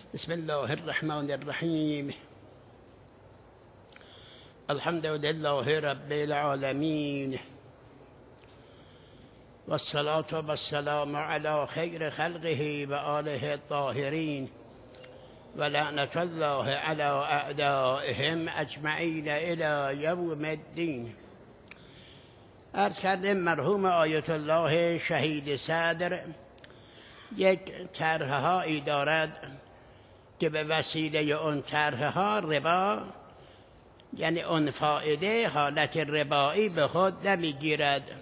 بسم الله الرحمن الرحیم. الحمد لله رب العالمین والصلاة والسلام علی خیر خلقه و آله الطاهرین و لعنة الله علی اعدائهم اجمعین الی یوم الدین. عرض کردیم مرحوم آیت الله شهید صدر یک طرح هایی دارد که به وسیله اون طرح ها ربا، یعنی اون فائده، حالت ربایی به خود نمیگیرد.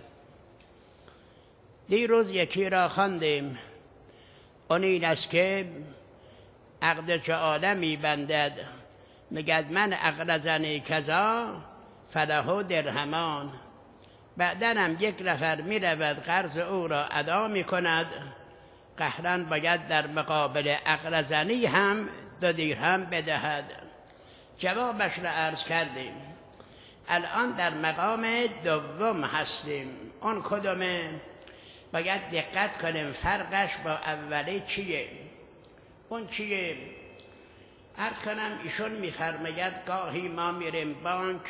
دیروز یکی را خواندیم، اون این است که عقد جعاله میبندد، میگد من اقرضنی کذا فله درهمان. بعدن هم یک نفر میرود قرض او را ادا میکند، قهرن باید در مقابل اقرضنی هم 2 درهم بدهد. جوابش را عرض کردیم. الان در مقام دوم هستیم. اون کدومه؟ باید دقت کنیم فرقش با اولی چیه. اون چیه؟ عرض کنم ایشون میفرماید گاهی ما میریم بانک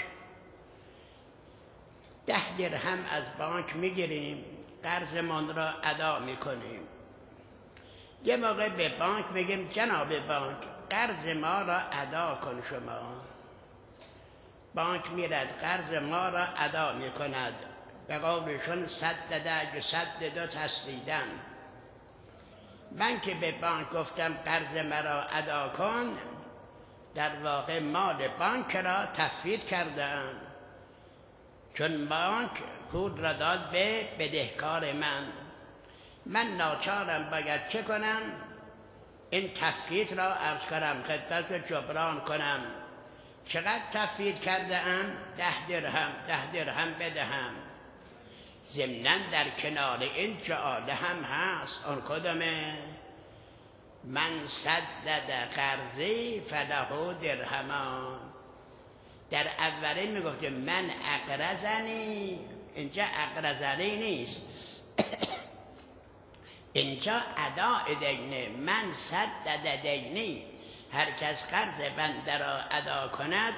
10 درهم از بانک میگیریم، قرضمان را ادا میکنیم. یه موقع به بانک میگیم جناب بانک قرض ما را ادا کن شما. بانک میرد قرض ما را ادا میکند، به قولشون سدد 102 تسدیدن. من که به بانک گفتم قرض مرا ادا کن، در واقع مال بانک را تفویض کردم، چون بانک پول را داد به بدهکار من ناچارم باید چه کنم؟ این تفویض را عرض کنم خدمت جبران کنم. چقدر تفویض کرده ام؟ 10 درهم بدهم. ضمناً در کنار این جعاله هم هست. اون کدومه؟ من سدد قرضی فله درهمان. در اولی میگفتیم من اقرضنی، اینجا اقرضنی نیست اینجا اداء دینه. من سدد دینی، هر کس قرض بنده را ادا کند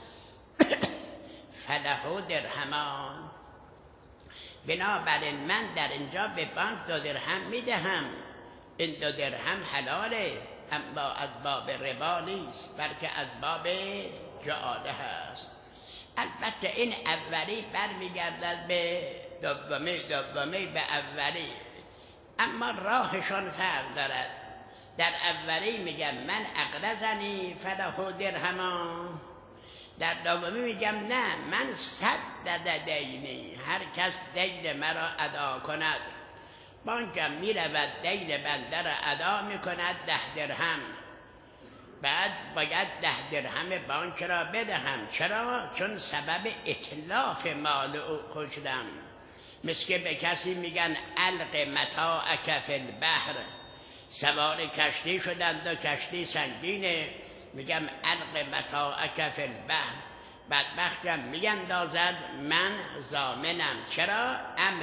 فله درهمان. بنابراین من در اینجا به بانک 2 درهم میدهم. این 2 درهم حلاله، اما از باب ربا نیست، بلکه از باب جعاله هست. البته این اولی برمیگردد به دومی به اولی، اما راهشان فرق دارد. در اولی میگم من اقرضنی فله درهمان، در دومی میگم نه من سدد دینی، هر کس دین مرا ادا کند. بانکم میرود دین بنده را ادا میکند 10 درهم، بعد باید 10 درهم بانک را بدهم. چرا؟ چون سبب اتلاف مال او شدم. مثل که به کسی میگن الق متاعک فی البحر، سوار کشتی شدند و کشتی سنگینه، میگم الق متاعک فی البحر، بدبختم میاندازد، من ضامنم. چرا؟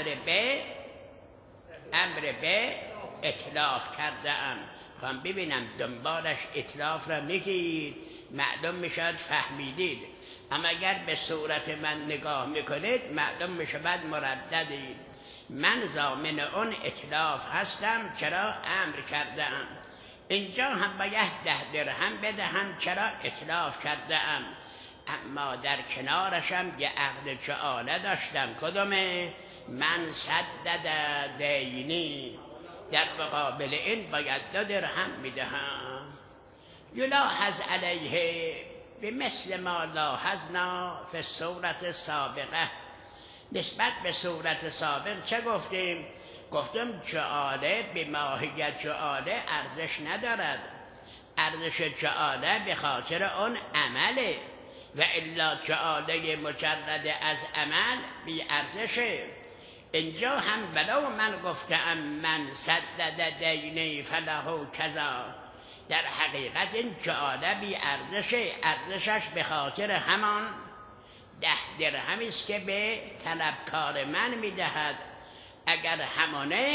امر به اتلاف کرده ام. خواهم ببینم دنبالش اتلاف را میگید، معلوم میشد فهمیدید. اما اگر به صورت من نگاه میکنید معلوم میشود مرددید. من ضامن اون اتلاف هستم. چرا؟ امر کردم. اینجا هم باید 10 درهم بدهم. چرا؟ اتلاف کردم. اما در کنارشم یه عقد جعاله داشتم. کدومه؟ من سدد دینی، در مقابل این باید 2 درهم میدهم. یلاحظ علیه بمثل ما لاحظنا فی الصورت السابقه. نسبت به صورت سابق چه گفتیم؟ گفتم جعاله به ماهیت جعاله ارزش ندارد. ارزش جعاله به خاطر اون عمله، و الا جعاله مجرد از عمل بی ارزشه. اینجا هم ولو من گفتم من سدد دینی فله کذا، در حقیقت این جعاله بی ارزشه. ارزشش به خاطر همان 10 درهمی است که به طلبکار من میدهد. اگر همانه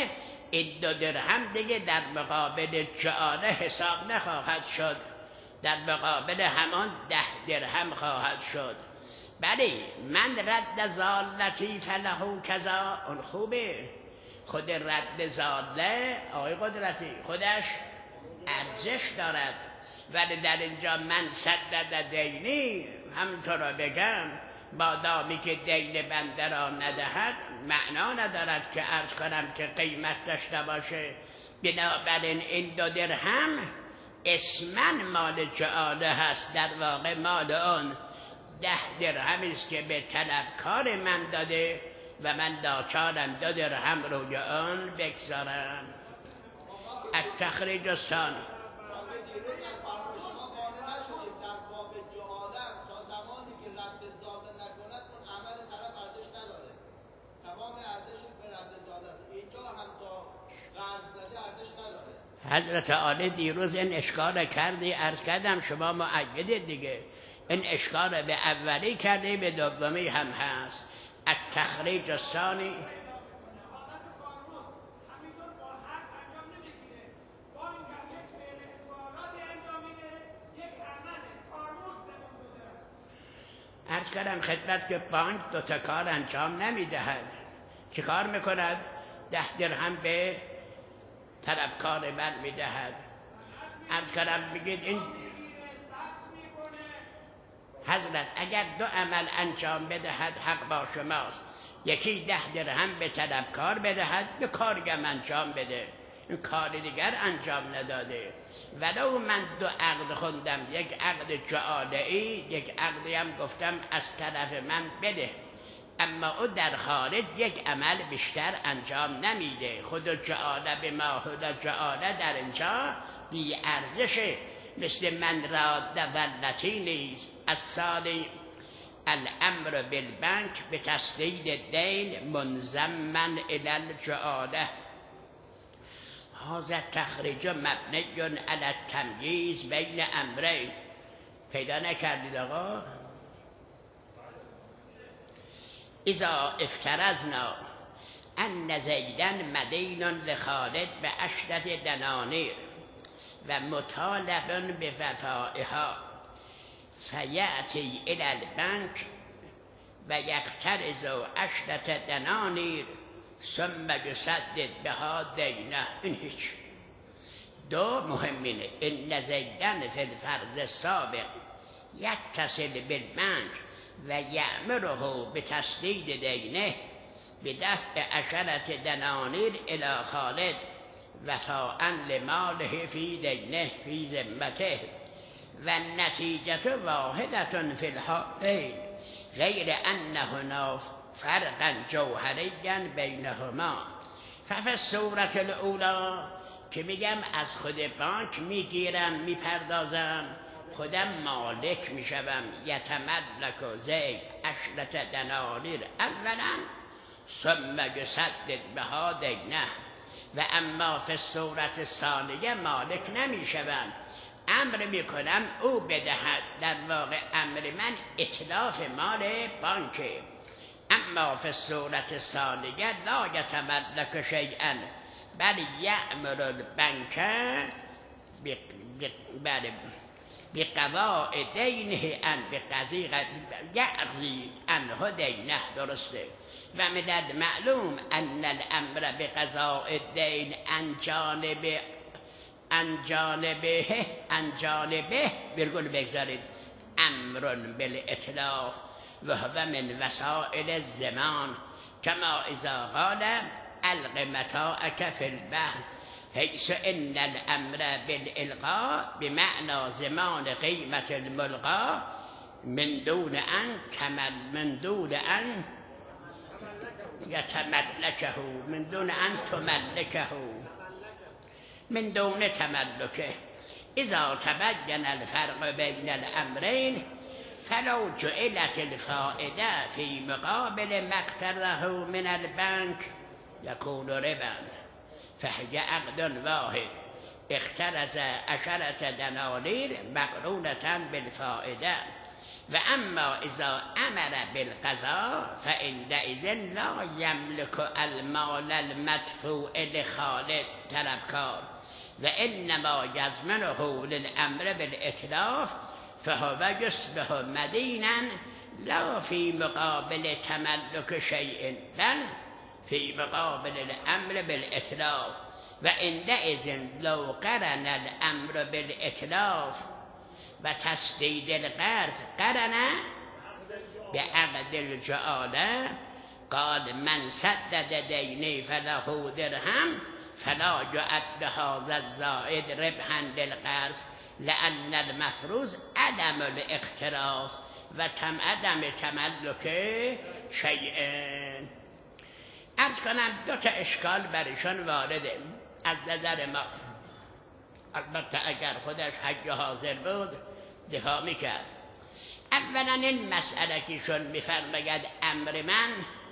این 2 درهم دیگه در مقابل جعاله حساب نخواهد شد، در مقابل همان 10 درهم خواهد شد. بله من رد زالتی فله کذا، اون خوبه. خود رد زاله آقای قدرتی خودش ارزش دارد، ولی در اینجا من سدد دینی همینطور رو بگم بادامی که دین بنده را ندهد معنا ندارد که عرض کنم که قیمت داشته باشه. بنابراین این 2 درهم اسماً مال جعاله هست، در واقع مال اون 10 درهمی است که به طلبکار من داده و من ناچارم 2 درهم روی آن بگذارم. التخریج الثانی حضرت عالی دیروز این اشکال کردی، عرض کردم شما مؤیدید دیگه. این اشکال به اولی کردی، به دومی هم هست. التخریج الثانی عرض کردم خدمت که بانک 2 تا کار انجام نمیدهد. چه کار میکند؟ 10 درهم به طلبکار من میدهد. عرض کردم میگید این حضرت اگر 2 عمل انجام بدهد حق با شماست. یکی 10 درهم به طلبکار بدهد، 2 کارگم انجام بده، این کار دیگر انجام نداده. ولو من 2 عقد خوندم، یک عقد جعاله‌ای، یک عقدی هم گفتم از طرف من بده، اما او در خارج یک عمل بیشتر انجام نمیده. خود جعاله به ماهود جعاله در اینجا بی ارزشه، مثل من راد ولتی نیست. از سال الامر بالبنک به تسدید دین منضمن الی الجعاله. هذا تخریج مبنی علی التمییز بین امرین. پیدا نکردید آقا؟ اذا افترضنا ان زیدا مدین لخالد به 10 دنانیر و مطالب به وفائها فیأتی الی البنک و یقترض 10 دنانیر ثم یسدد بها دینه. این هیچ. 2 مهمینه. ان زیدن فی الفرض السابق یتصل بالبنک و یأمره به تسدید دینه به دفع 10 دنانیر الی خالد وفاء لماله فی دینه فی ذمته و نتیجه واحدة فی الحالین غیر ان هناك فرقا جوهریا بینهما. ففی الصورة الاولی که میگم از خود بانک میگیرم میپردازم، خودم مالک میشوم. یتملک زید 10 دنانیر اولا ثم یسدد بها دینه. و اما فی الصورت ثانیه مالک نمیشوم، امر میکنم او بدهد. در واقع امر من اتلاف مال بانکه. اما فی الصورت ثانیه لا یتملک شیئا بل یأمر البنک بقضاء دینه ان یقضی عنه دینه. درسته. و من المعلوم ان الامر بقضاء الدین عن جانبه برگل بگذارید امر بالاتلاف و هو من وسائل الزمان کما اذا قال الق متاعک فی البحر حیث ان الامر بالالقاء بمعنى زمان قیمت الملقا من دون ان یتملکه من دون ان تملکه من دون تملکه. اذا تبین الفرق بین الامرین فلو جعلت الفائده فی مقابل ما اقترضه من البنک یکون ربا فهی عقد واحد اقترض 10 دنانیر مقرونة بالفائده و اما اذا امر بالقضا فعندئذ لا یملک المال المدفوع لخالد طلبکار و انما یضمنه للامر بالاتلاف فهو یصبح مدینا لا فی مقابل تملک شیء بل فی مقابل الامر بالاتلاف و عندئذ لو قرن الامر بالاتلاف و تسدید القرض قرن بعقد الجعاله قال من سدد دینی فله درهم فلا يعد هذا الزائد ربحا للقرض لأن المفروض عدم الاقتراض و عدم تملک شیء. عرض کنم دو تا اشکال برشان وارده از نظر ما. البته اگر خودش حج حاضر بود دفاع میکرد. اولا این مسئله که شون میفرماید امر من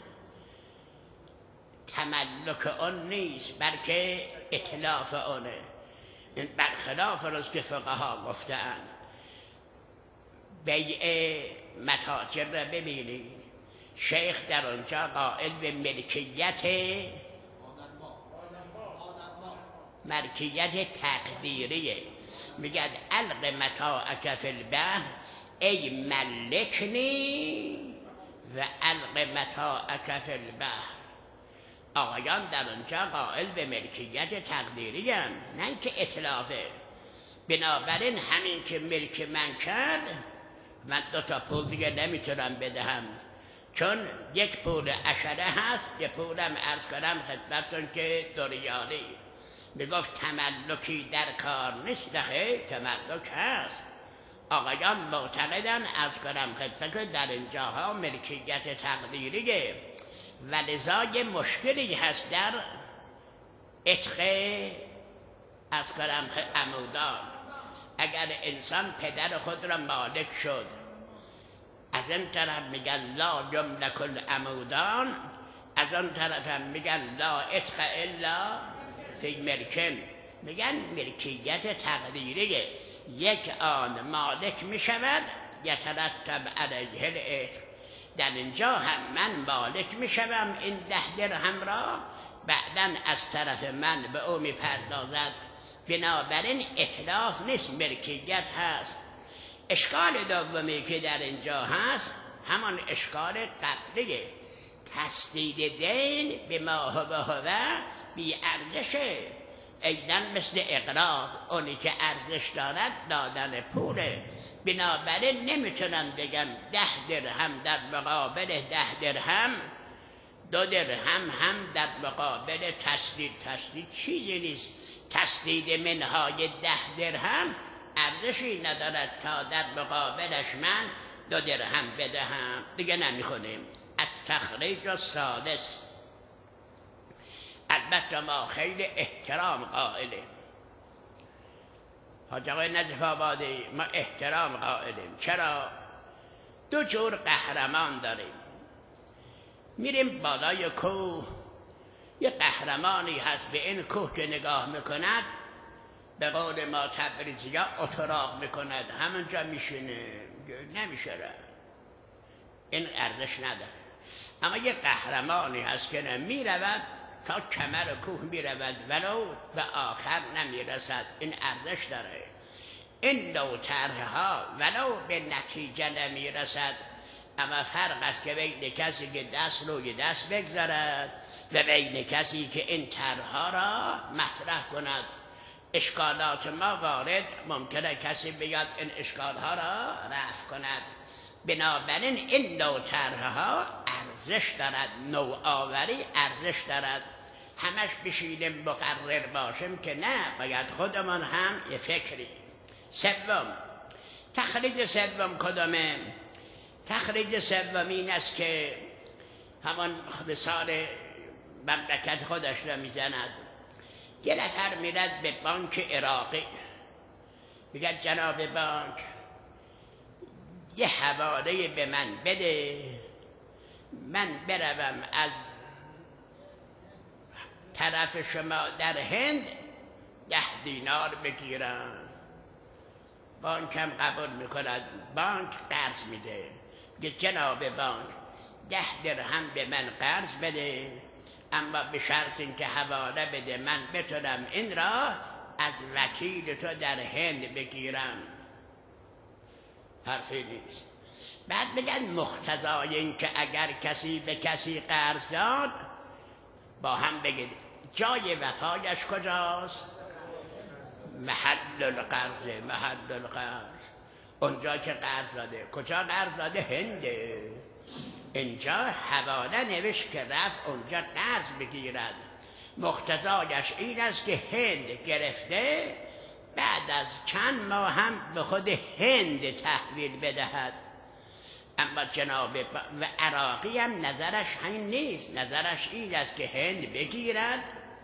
تملک اون نیست بلکه اتلاف اونه. این برخلاف روز که فقها گفتن. بیع متاجر را ببینید، شیخ در اونجا قائل به ملکیت تقدیریه. میگه الق متاعک فی البحر ای ملکنی و الق متاعک فی البحر. آقایان در اونجا قائل به ملکیت تقدیری هم، نه که اتلافه. بنابراین همین که ملک من کرد، من 2 تا پول دیگه نمیتونم بدهم، چون یک پول اشره هست، یک پولم عرض کنم خدمتتون که 2 ریالی. میگفت تملکی در کار نیست، دخه تملک هست. آقایان معتقدن عرض کنم خدمتتون در اینجاها ملکیت تقدیریه و لذا یه مشکلی هست در عتق از کنم عمودان. اگر انسان پدر خود را مالک شد، از این طرف میگن لا یملک العمودان، از اون طرف هم میگن لا عتق الا فی ملکن. میگن ملکیت تقدیریه، یک آن مالک میشود یترتب علیه العتق. در اینجا هم من مالک میشوم این 10 درهم را، بعداً از طرف من به او میپردازد. بنابراین اتلاف نیست، ملکیت هست. اشکال دومی که در اینجا هست همان اشکال قبلیه، تسدید دین به ما هو بی ارزشه. ایدن مثل اقراض، اونی که ارزش دارد دادن پوله. بنابراین نمیتونم بگم 10 درهم در مقابل 10 درهم، 2 درهم هم در مقابل تسدید چیزی نیست. تسدید منهای 10 درهم ارزشی ندارد تا در مقابلش من 2 درهم بدهم. دیگه نمیخونیم. التخریج الثالث، البته ما خیلی احترام قائلیم، حاج آقای نجف آبادی، ما احترام قائلیم. چرا؟ 2 جور قهرمان داریم. میریم بالای کوه، یه قهرمانی هست به این کوه که نگاه میکند، به قول ما تبریزی ها اتراق میکند، همونجا میشینه، نمیشه، این ارزش نداره. اما یه قهرمانی هست که میرود تا کمر کوه میرود ولو به آخر نمیرسد، این ارزش داره. این نوع طرحها ولو به نتیجه نمیرسد، اما فرق است که بین کسی که دست روی دست بگذارد و بین کسی که این طرحها را مطرح کند. اشکالات ما وارد، ممکنه کسی بیاد این اشکالها را رفع کند. بنابراین این نوع طرحها ارزش دارد، نوآوری ارزش دارد. همش بشینیم مقرر باشیم که نه، باید خودمان هم یه فکری. سوم، تخریج سوم کدامه؟ تخریج سوم این است که همان مثال مملکت خودش را میزند. یه نفر میرد به بانک عراقی، میگه جناب بانک یه حواله به من بده، من بروم از طرف شما در هند 10 دینار بگیرم. بانک هم قبول میکند، بانک قرض میده، میگه جناب بانک 10 درهم به من قرض بده، اما به شرط اینکه حواله بده من بتونم این را از وکیل تو در هند بگیرم. حرفی نیست. بعد میگن مقتضای این که اگر کسی به کسی قرض داد، با هم بگید جای وفایش کجاست؟ محل القرض. محل القرض اونجا که قرض داده. کجا قرض داده؟ هنده. اینجا حواله نوشت که رفت اونجا قرض بگیرد. مقتضایش این است که هند گرفته، بعد از چند ماه هم به خود هند تحویل بدهد. اما جناب و عراقی هم نظرش همین نیست، نظرش این است که هند بگیرد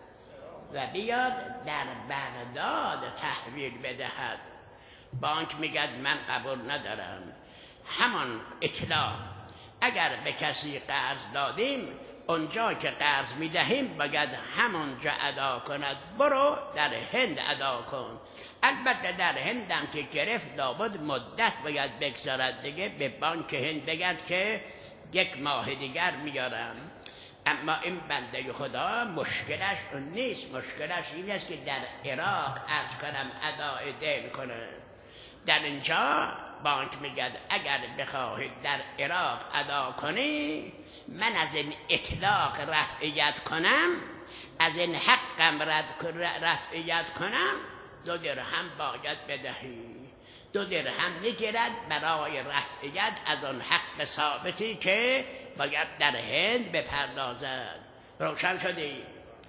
و بیاد در بغداد تحویل بدهد. بانک میگد من قبول ندارم. همان اطلاع اگر به کسی قرض دادیم، اونجا که قرض میدهیم باید همونجا ادا کند، برو در هند ادا کن. البته در هندم که گرفت لابد مدت باید بگذارد دیگه، به بانک هند بگد که 1 ماه دیگر میارم. اما این بنده خدا مشکلش اون نیست، مشکلش این است که در عراق عرض کنم ادای دین کنه. در اینجا بانک میگد اگر بخواهید در عراق ادا کنی، من از این اطلاق رفعیت کنم، از این حقم رفعیت کنم، 2 درهم باید بدهی. 2 درهم میگیرد برای رفعیت از اون حق ثابتی که باید در هند بپردازد. روشن شدی؟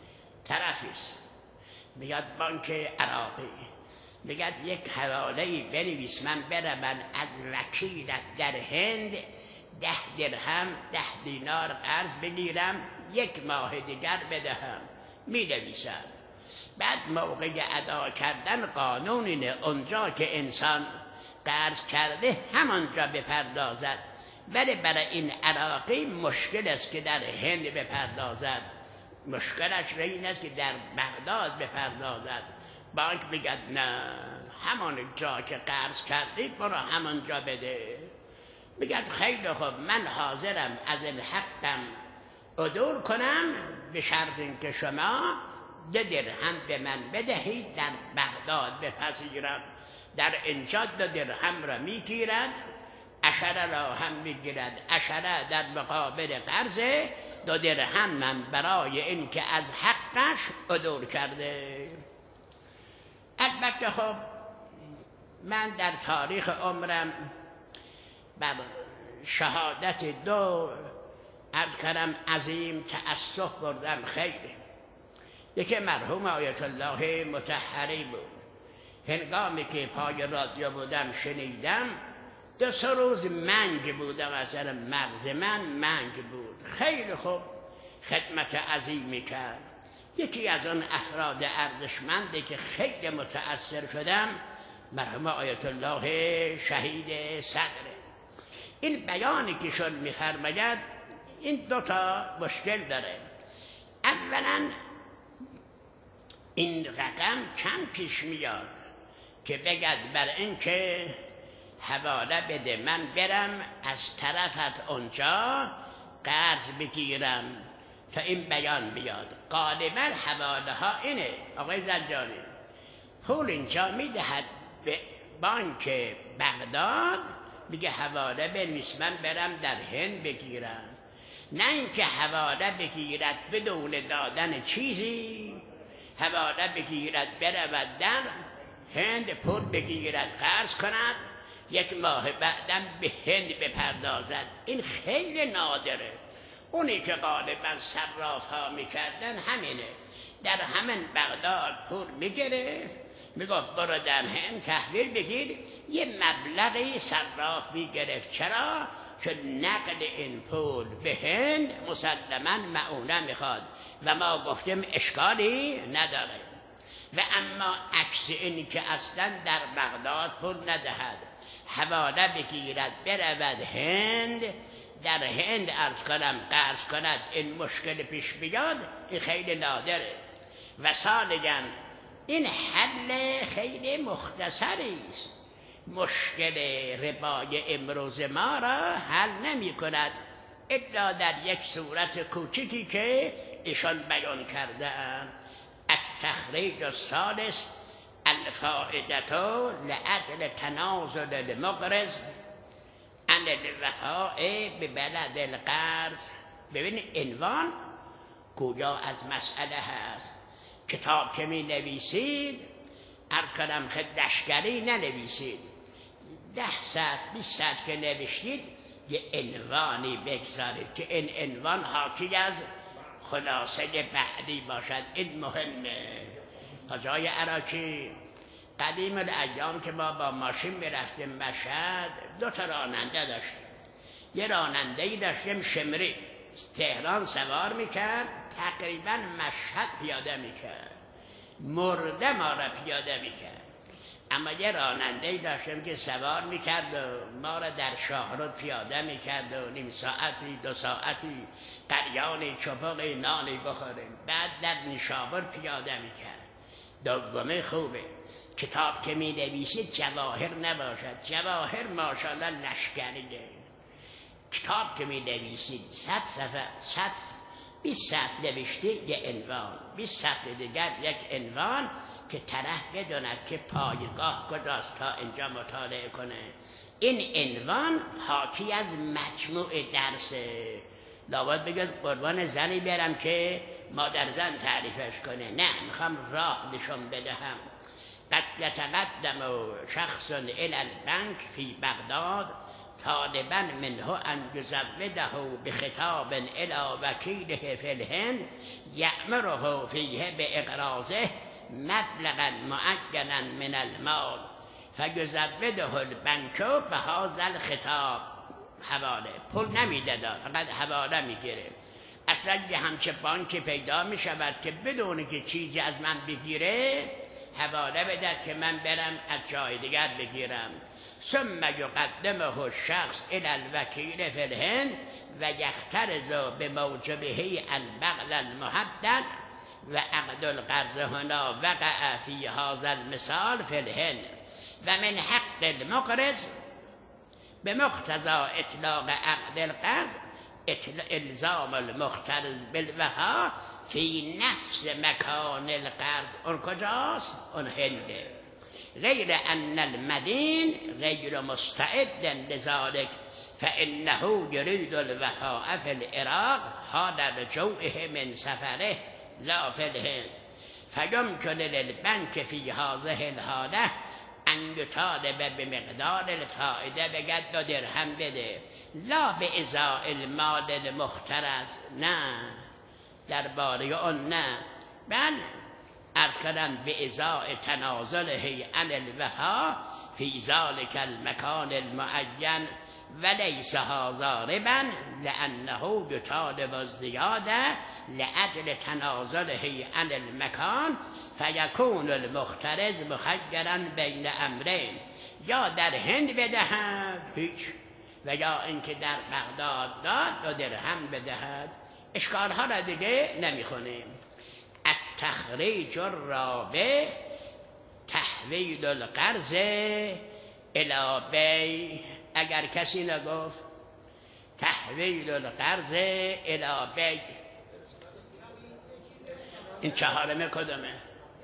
طرفیست میگد بانک عراقی، میگد 1 حواله‌ای بنویس من برم از وکیلت در هند 10 درهم 10 دینار قرض بگیرم، 1 ماه دیگر بدهم. مینویسد. بعد موقع ادا کردن قانون اینه اونجا که انسان قرض کرده همانجا بپردازد، ولی برای این عراقی مشکل است که در هند بپردازد. مشکلش این است که در بغداد بپردازد. بانک میگد نه، همان جا که قرض کردی برو همانجا بده. میگد خیلی خوب، من حاضرم از این حقم عدول کنم به شرط اینکه شما 2 درهم به من بدهید در بغداد بپذیرم. در اینجا 2 درهم را میگیرد، عشره را هم میگیرد، عشره در مقابل قرض 2 درهم من برای این که از حقش عدول کرده. البته خب من در تاریخ عمرم بر شهادت 2 عرض کردم عظیم تأسف بردم خیلی. یکی مرحوم آیت الله مطهری بود. هنگامی که پای رادیو بودم شنیدم 2-3 روز منگ بودم، اثر مغز من منگ بود. خیلی خوب خدمت عظیمی کرد. یکی از آن افراد ارزشمندی که خیلی متأثر شدم مرحوم آیت الله شهید صدر. این بیانی که شد می‌فرماید این 2 تا مشکل داره. اولا این رقم کم پیش میاد که بگد بر این که حواله بده من برم از طرفت اونجا قرض بگیرم تا این بیان بیاد. غالبا حواله ها اینه آقای زنجانی، پول اینجا میدهد به بانک بغداد، میگه حواله بنویس من برم در هند بگیرم، نه اینکه حواله بگیرد بدون دادن چیزی، حواله بگیرد برود در هند پول بگیرد قرض کند، 1 ماه بعدم به هند بپردازد. این خیلی نادره. اونی که غالبا صراف ها میکردن همینه، در همین بغداد پول میگیره، میگه برو در هند تحویل بگیر، یه مبلغی صراف میگرفت. چرا؟ که نقل این پول به هند مسلما معونه میخواد و ما گفتیم اشکالی نداره. و اما عکس این که اصلا در بغداد پول ندهد، حواله بگیرد برود هند، در هند عرض کنم قرض کند، این مشکل پیش بیاد، این خیلی نادره. و ثانیاً این حل خیلی مختصری است. مشکل ربای امروز ما را حل نمی کند الا در یک صورت کوچکی که ایشان بیان کرده‌اند. التخریج الثالث الفائدة لأجل تنازل المقرض عن الوفاء ببلد القرض. ببین عنوان گویا از مسئله هست. کتاب که می نویسید عرض کنم لشکری ننویسید، 10 ساعت 20 ساعت که نوشتید یه عنوانی بگذارید که این عنوان حاکی از خلاصه بعدی باشد. این مهمه. آقای عراقی قدیم الایام که ما با ماشین میرفتیم مشهد 2 تا راننده داشتیم. یه راننده‌ای داشتیم شمری تهران سوار میکرد، تقریبا مشهد پیاده میکرد، مرده ما را پیاده میکرد. اما یه راننده‌ای داشتیم که سوار میکرد و ما را در شاهرود پیاده میکرد و نیم ساعتی 2 ساعتی قریانی چپقی نانی بخوریم، بعد در نیشابور پیاده میکرد. دومه خوبه کتاب که می نویسید جواهر نباشد. جواهر ماشاءالله لشکریه. کتاب که می نویسید 100 صفحه 20 صفحه نوشته یه عنوان، 20 صفحه دیگر یک عنوان که طرح بداند که پایگاه کجاست تا اینجا مطالعه کنه. این عنوان حاکی از مجموع درسه. لابد بگید قربان زنی برم که مادر زن تعریفش کنه. نه، میخوام راه نشون بدهم. قد یتقدم شخص الی البنک فی بغداد طالبا منه ان یزوده بخطاب الی وکیله فی الهند یأمره فیه باقراضه مبلغا معینا من المال فیزوده البنک بهذا الخطاب. حواله پول نمیده، فقط حواله میگیره. اصلا یه همچه بانک پیدا می شود که بدون که چیزی از من بگیره حواله بدهد که من برم از جای دیگر بگیرم. ثم یقدمه الشخص الی الوکیل فی الهند و یخترض بموجبه البغل المحدد و عقد القرض هنا وقع فی هذا المثال فی الهند و من حق المقرض بمقتضى اطلاق عقد القرض الزام المختلف بالوفا فی نفس مکان القرض. اون کجاست؟ اون هنده. غیر ان المدین غیر مستعد لذلك فانه یرید الوفاء فی العراق حال رجوعه من سفره لا فی الهند فیمکن للبنک فی هذه الحاله ان یطالب بمقدار الفائده. بگد 2 درهم بده، لا به ازاء المال المخترض. نه، درباره اون نه، بل عرض کردم به ازاء تنازله عن الوفا فی ذلک المکان المعین ولیس هذا ربا لانه یطالب الزیاده لاجل تنازله عن المکان فیکون المخترض مخیرا بین امرین، یا در هند بدهد هیچ، و یا اینکه در بغداد داد 2 درهم بدهد. اشکالها را دیگه نمیخونیم. التخریج الرابع تحویل القرض الی بی. اگر کسی نگفت تحویل القرض الی بی، این 4مه کدومه؟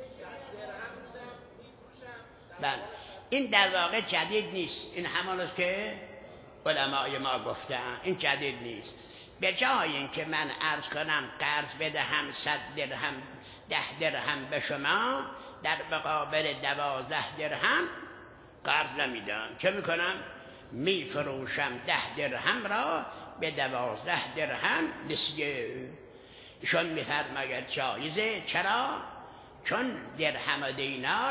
بله، این در واقع جدید نیست. این همانست که علمای ما گفتن، این جدید نیست. به جای اینکه من عرض کنم قرض بدهم 100 درهم 10 درهم به شما، در مقابل 12 درهم قرض نمیدم. چه میکنم؟ میفروشم 10 درهم را به 12 درهم نسیه. ایشون میفرماید جایزه. چرا؟ چون درهم و دینار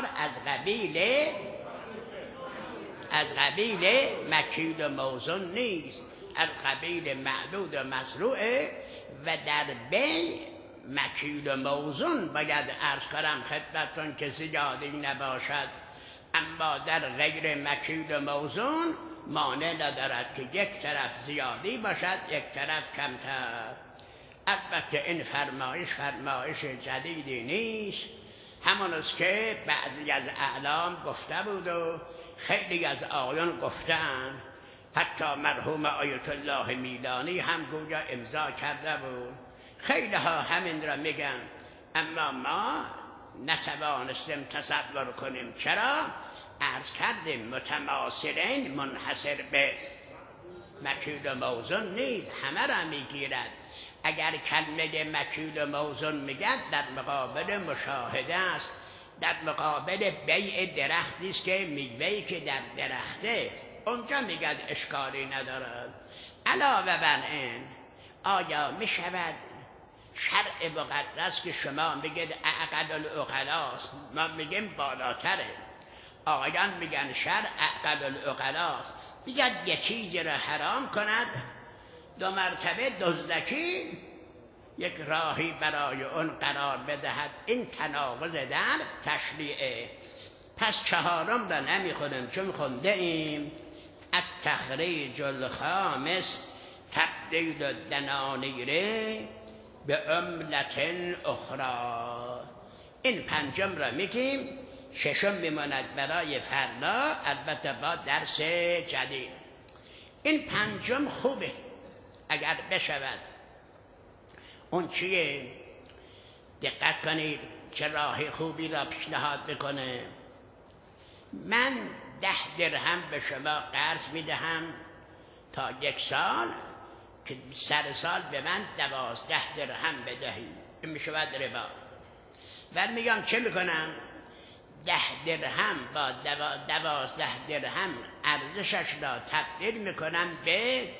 از قبیل مکیل و موزون نیست، از قبیل معدود و مزروعه و در بین مکیل و موزون باید عرض کنم خدمتتون که زیادی نباشد، اما در غیر مکیل و موزون مانع ندارد که یک طرف زیادی باشد یک طرف کمتر. البته این فرمایش جدیدی نیست، همون است که بعضی از اعلام گفته بود و خیلی از آقایان گفتن، حتی مرحوم آیت الله میلانی هم گویا امضا کرده بود، خیلی ها همین را میگن، اما ما نتوانستیم تصور کنیم. چرا؟ عرض کردیم متماثلین منحصر به مکیل و موزون نیست، همه را میگیرد. اگر کلمه مکیل و موزون میگد در مقابل مشاهده است، در مقابل بیع درختی است که میوه‌ای که در درخته، اونجا میگد اشکالی ندارد. علاوه بر این آیا میشود شرع مقدس که شما میگید اعقل العقلاست، ما میگیم بالاتره، آقایان میگن شرع اعقل العقلاست، میگد یه چیزی را حرام کند، 2 مرتبه دزدکی یک راهی برای اون قرار بدهد، این تناقض در تشریعه. پس 4م را نمیخونیم چون خونده ایم. التخریج الخامس تبدیل الدنانیر به عملت اخرى. این 5م را میگیم، 6م میماند برای فردا، البته با درس جدید. این 5م خوبه اگر بشود. اون چیه؟ دقت کنید چه راه خوبی را پیشنهاد بکنه. من 10 درهم به شما قرض میدهم تا 1 سال، که سر سال به من 12 درهم بدهید، این میشود ربا. بعد میگم چه میکنم؟ 10 درهم با 12 درهم ارزشش را تبدیل میکنم به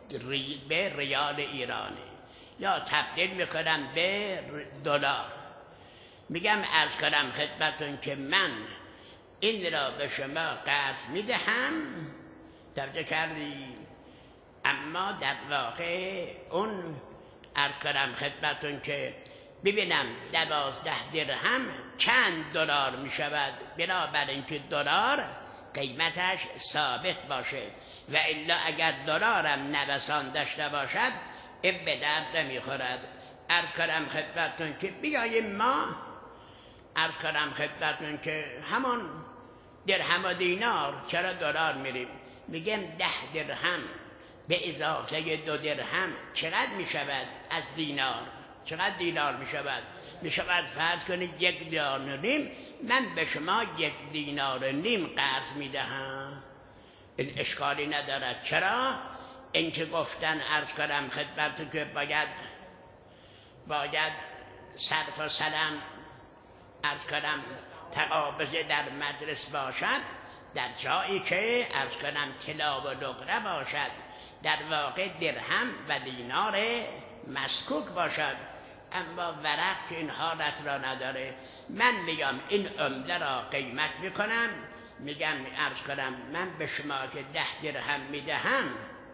ریال ایرانی، یا تبدیل میکنم به دلار. میگم عرض کنم خدمتون که من این را به شما قرض میدهم، توجه کردی؟ اما در واقع اون عرض کنم خدمتون که ببینم 12 درهم چند دلار میشود، بنابر اینکه دلار قیمتش ثابت باشه، و الا اگر دلارم نوسان داشته باشد این به درد نمیخورد. عرض کنم خدمتون که بیاییم ما عرض کنم خدمتون که همون درهم و دینار، چرا دلار میریم؟ میگم 10 درهم به اضافه 2 درهم چقدر میشود از دینار؟ چقدر دینار میشود؟ میشود فرض کنید 1 دینار و نیم، من به شما 1 دینار و نیم قرض میدهم، این اشکالی ندارد. چرا؟ این که گفتن عرض کنم خدمتون که باید صرف و سلام عرض کنم تقابض در مجلس باشد، در جایی که عرض کنم طلا و نقره باشد، در واقع درهم و دینار مسکوک باشد، اما ورق که این حالت را نداره. من میگم این عمله را قیمت میکنم، میگم عرض کنم من به شما که 10 درهم میدهم،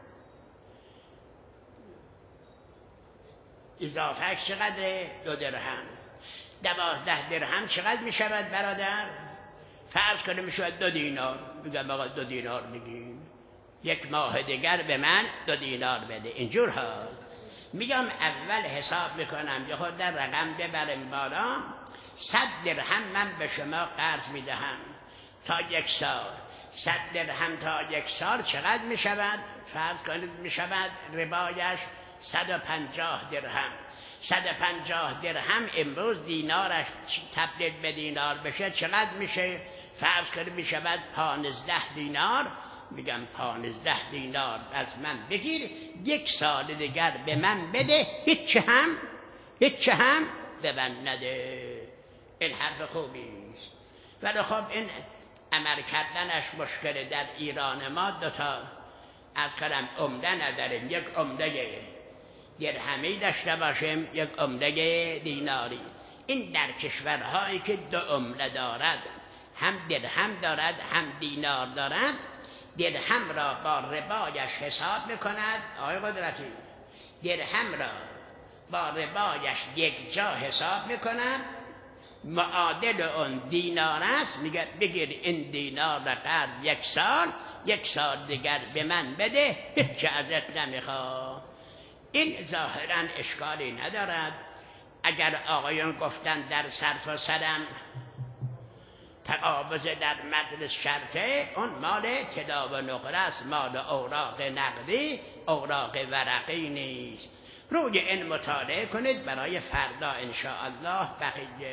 اضافه چقدره؟ 2 درهم. 12 درهم چقدر میشود برادر؟ فرض کنیم میشود 2 دینار. میگم آقا 2 دینار میگیم، 1 ماه دیگر به من 2 دینار بده. اینجور ها میگم اول حساب میکنم، یه خود در رقم ببرم بالا. 100 درهم من به شما قرض میدهم تا 1 سال. 100 درهم تا 1 سال چقدر میشود؟ فرض کنید میشود ربایش 150 درهم. 150 درهم امروز دینارش تبدیل به دینار بشه چقدر میشه؟ فرض کنید میشود 15 دینار. میگم 15 دینار از من بگیر، 1 سال دیگر به من بده، هیچ هم به من نده. این حرف خوبیست، ولی خب این عمل کردنش مشکل. در ایران ما 2 تا از کلم عمده نداریم، 1 عمده درهمی داشته باشیم، 1 عمده دیناری. این در کشورهایی که 2 عمله دارد، هم درهم دارد هم دینار دارد، درهم را با ربایش حساب میکند. آقای قدرتی، درهم را با ربایش یک جا حساب میکند، معادل اون دینار است. میگه بگیر این دینار را قرض 1 سال، 1 سال دیگر به من بده، هیچ ازت نمیخواد. این ظاهرا اشکالی ندارد. اگر آقایان گفتن در صرف و سلم تقابض در مجلس شرطه، اون مال طلا و نقره است، مال اوراق نقدی اوراق ورقی نیست. روی این مطالعه کنید برای فردا ان شاء الله بقیه